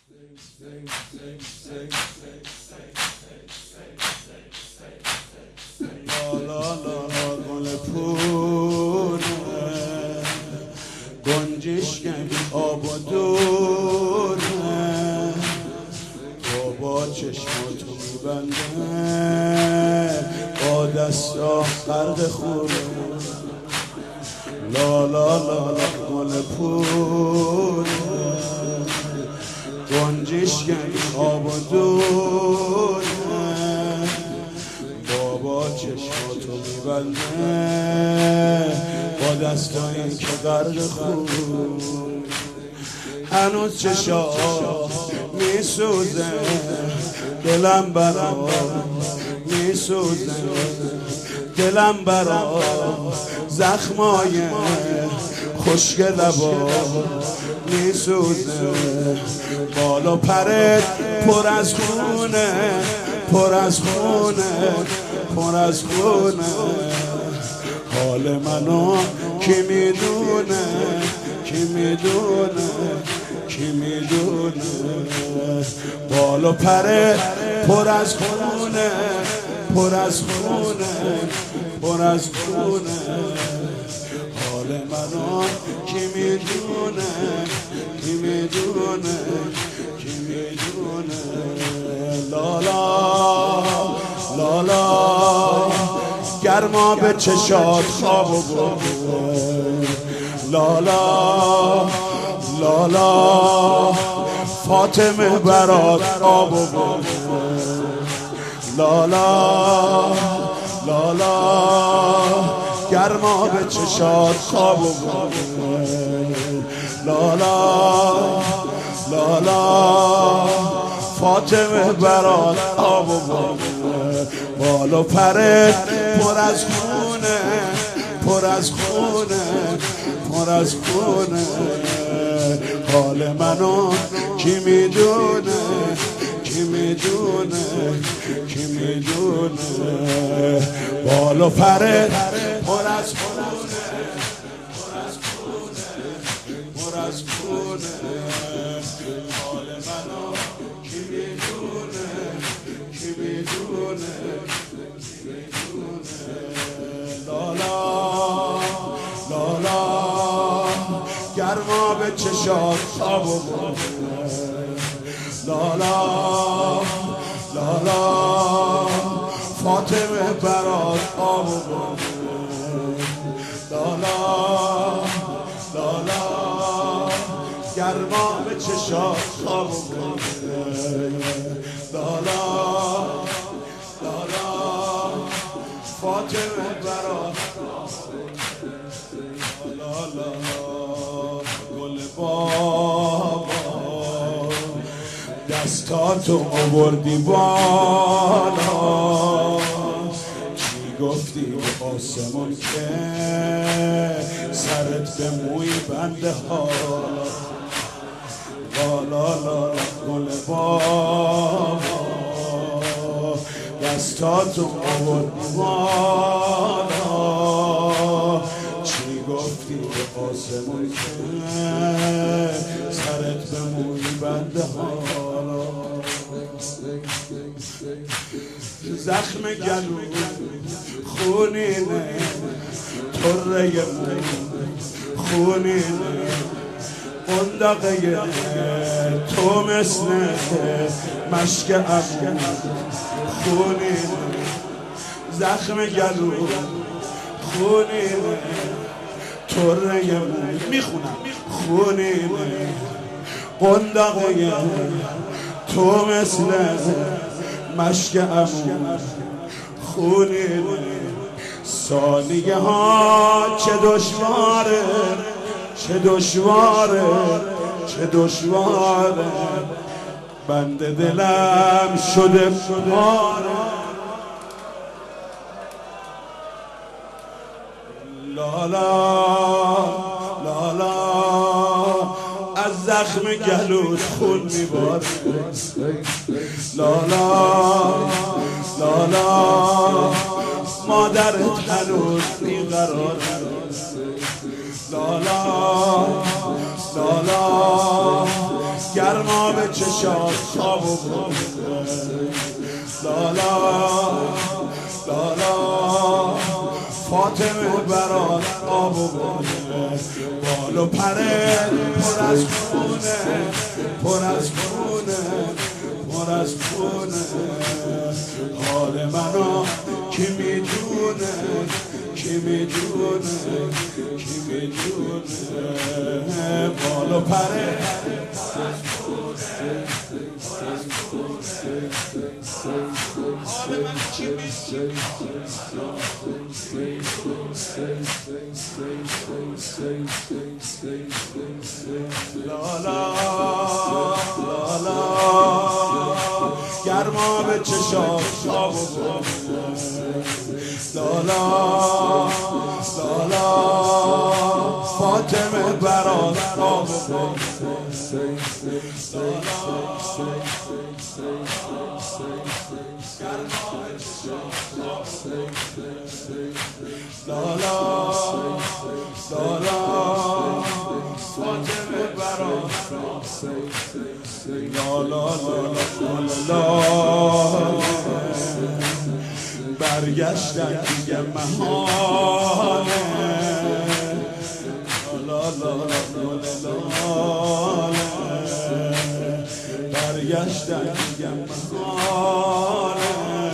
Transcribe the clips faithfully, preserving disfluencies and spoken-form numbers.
لا لا گل پونه گنجش کمی آب و دونه بابا چشماتو میبنده با دستا غرق خونه لا لا لا گل پونه گنجش کمی آب و دونه بابا چشماتو میبنده با دستایی که غرق خون هنوز چشا میسوزه دلم برا میسوزه دلم برا زخمای خشک لبا میسوزه بالا پرت پر از خونه پر از خونه پر از خونه حال منو کی میدونه کی میدونه کی میدونه بالا پره پر از خونه پر از خونه پر از خونه حال منو کی میدونه کی میدونه کی میدونه لالا لالا گرما به چشات خواب و برده لالا لالا فاطمه برات آب و برده لالا لالا گرما به چشات خواب و برده لالا لالا فاطمه برات آب و برده بالا پرت پر از خونه پر از خونه پر از خونه حال منو کی میدونه کی میدونه کی میدونه بالا پرت پر از خونه پر از خونه پر از خونه حال منو کی میدونه کی میدونه لالا لالا گرما به چشات خواب و برده لالا لالا فاطمه برات آب و برده لالا لالا گرما به چشات خواب و برده لالا لالا فاطمه برات لالا گل بابا دستاتو آوردی بالا چی گفتی به آسمون که سرت به موی بنده ها لالا لالا گل بابا دستاتو آوردی بالا چی گفتی به آسمون که سرت به موی بنده حالا زخم گلو خونینه طره موی خونینه قندقه تو مثل مشک عمو خونینه زخم گلو خونینه طره موی میخونم خونینه قندقه تو مثل مشک عمو خونینه ثانیه ها چه دشواره چه دشواره چه دشواره بند دلم شده پاره لالا لالا از زخم گلوت خون میباره لالا لالا مادرت هنوز بیقراره لالا لالا گرما به چشات خواب و لالا لالا فاطمه برات آب و بال و پره پر از خونه پر از خونه پر از خونه حال منو کی میدونه کی میدونه کی میدونه بال و پره حال منو کی میدونه لالا لالا گرما به چشات خواب و لالا لالا فاطمه برات آب و لالا لالا فاطمه برات لالا لالا برگشتن دیگه محاله لالا برگشتن دیگه محاله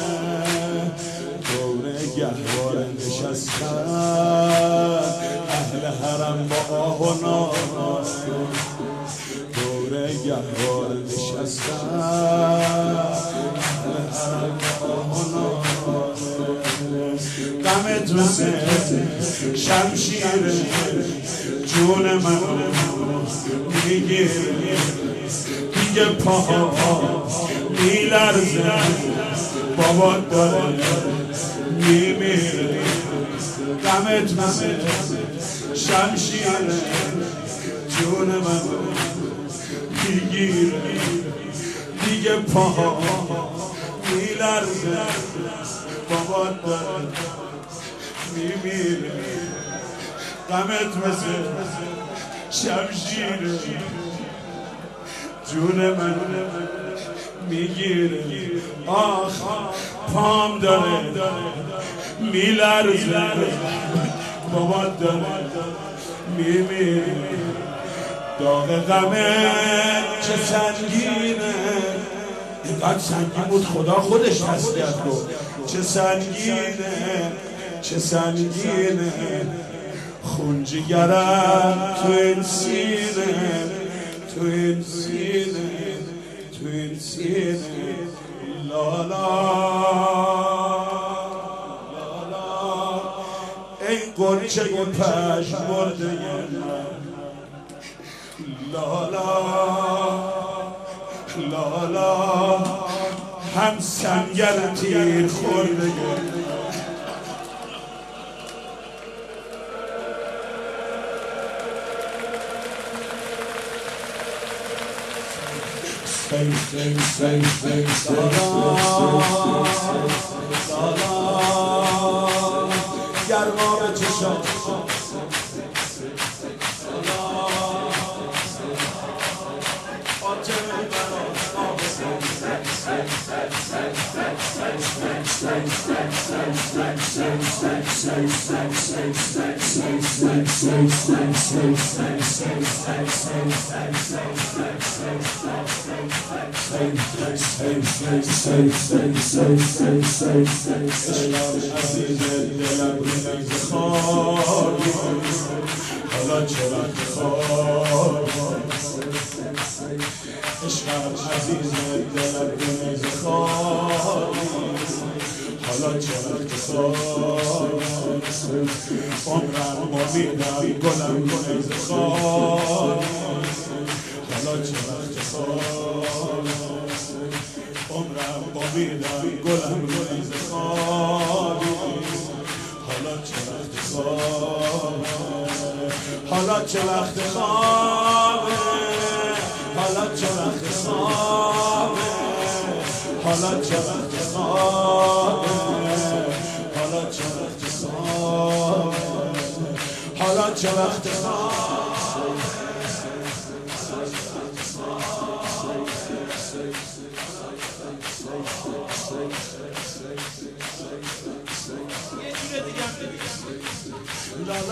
دوره گهواره نشستن اهل حرم با آه و ناله دوره گهواره نشستن اهل حرم با آه و ناله غمت مثل شمشیره جون منو میگیره دیگه پاها میلرزه بابا داره میمیره غمت مثل شمشیره جون منو میگیره دیگه پاها میلرزه بابا داره میمیره غمت مثل شمشیره جون من میگیره آخ پام داره میلرزه بابا داره میمیره داغ غمت چه سنگینه اینقدر سنگین بود خدا خودش تسلیت رو چه سنگینه چه سنگینه خون جگرم تو این سینه تو این سینه تو این سینه لالا لالا ای قرچه پش مرده من لالا لالا هم سنگر تیر خورده Sing, sing, sing, sing, sing, گرما به چشات حالا چرا عشقم عزیز دلم بنز خواهی حالا چرا خواهی عمرم امیدم گلم بنز خواهی حالا چرا خواهی عمرم امیدم گلم بنز خواهی حالا چرا خواهی حالا چه وقت خوابه حالا چه وقت خوابه حالا چه وقت خوابه حالا چه وقت خوابه حالا چه وقت خوابه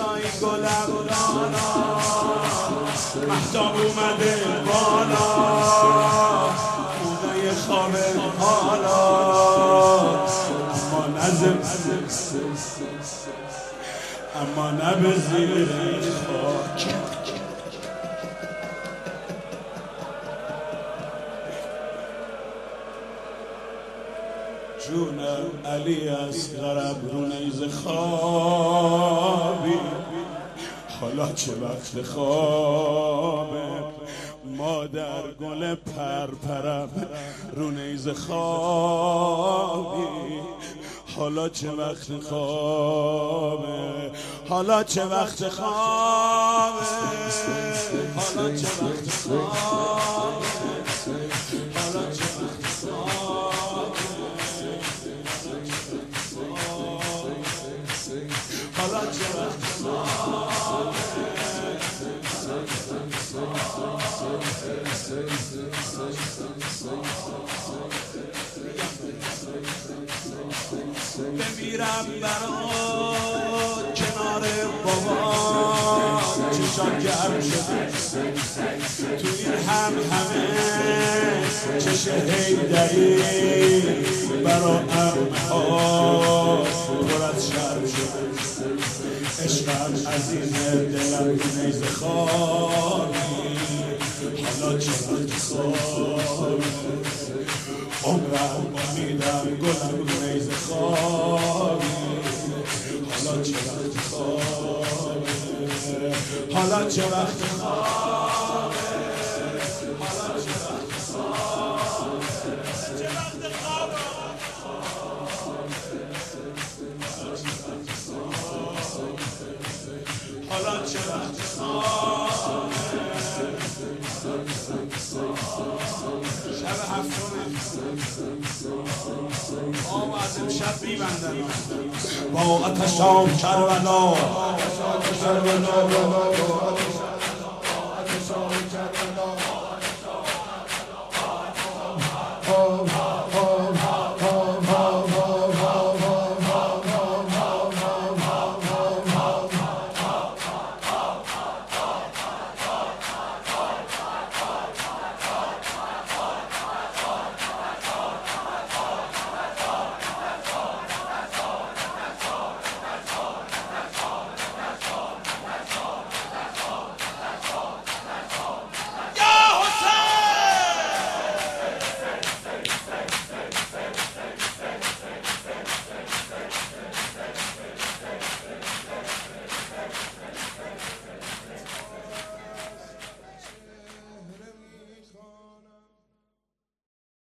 دستای گلم دانا مهتاب اومده بالا خونه خواب حالا اما نزم اما نه به زیر خاک جونم علی از غرب رو نیز خوابی حالا چه وقت خوابه مادر گل پرپرم رو نیز خوابی حالا چه وقت خوابه حالا چه وقت خوابه حالا چه وقت خوابه حالا چه وقت خوابه حالا چه وقت بمیرم برات کنار بابا چشام گرم شده تو این هم همه چش هیدری برا امها پر از شرم شده عشقم عزیزه دلم نیز خوابی حالا چه وقت خوابی عمرم امیدم گلم نیز خوابی حالا چه وقت خوابی حالا چه وقت خوابی حالا چه وقت خوابی چه وقت خوابی حالا چه وقت خوابه شب هفتمه آمدم شب میبندم با آتشام کربلا کربلا